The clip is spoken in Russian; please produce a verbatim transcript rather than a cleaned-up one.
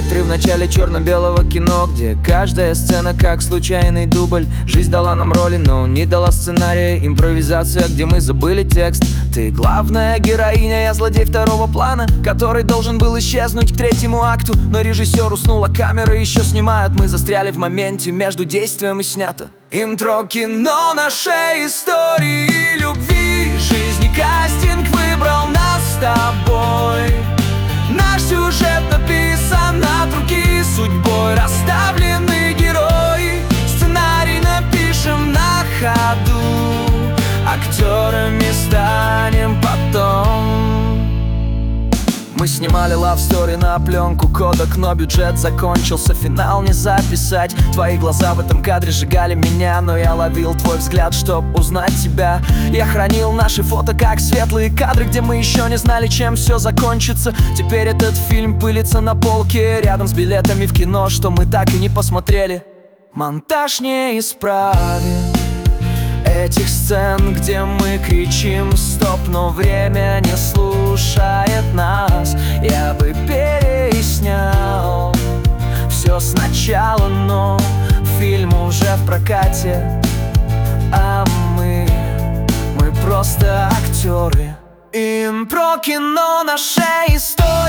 Титры в начале черно-белого кино, где каждая сцена как случайный дубль. Жизнь дала нам роли, но не дала сценария. Импровизация, где мы забыли текст. Ты главная героиня, я злодей второго плана, который должен был исчезнуть к третьему акту. Но режиссер уснул, а камеры еще снимают. Мы застряли в моменте, между действием и снято. Интро кино нашей истории любви. Жизнь и кастинг выбрал нас с тобой. Наш сюжет написан от руки судьбой. Расставлены герои, сценарий напишем на ходу. Актерами станем потом. Мы снимали love story на пленку, кодек, но бюджет закончился, финал не записать. Твои глаза в этом кадре сжигали меня, но я ловил твой взгляд, чтоб узнать тебя. Я хранил наши фото как светлые кадры, где мы еще не знали, чем все закончится. Теперь этот фильм пылится на полке, рядом с билетами в кино, что мы так и не посмотрели. Монтаж не исправит этих сцен, где мы кричим стоп, но время не слушает нас. Я бы переснял все сначала, но фильм уже в прокате, а мы, мы просто актеры. Интро кино нашей истории.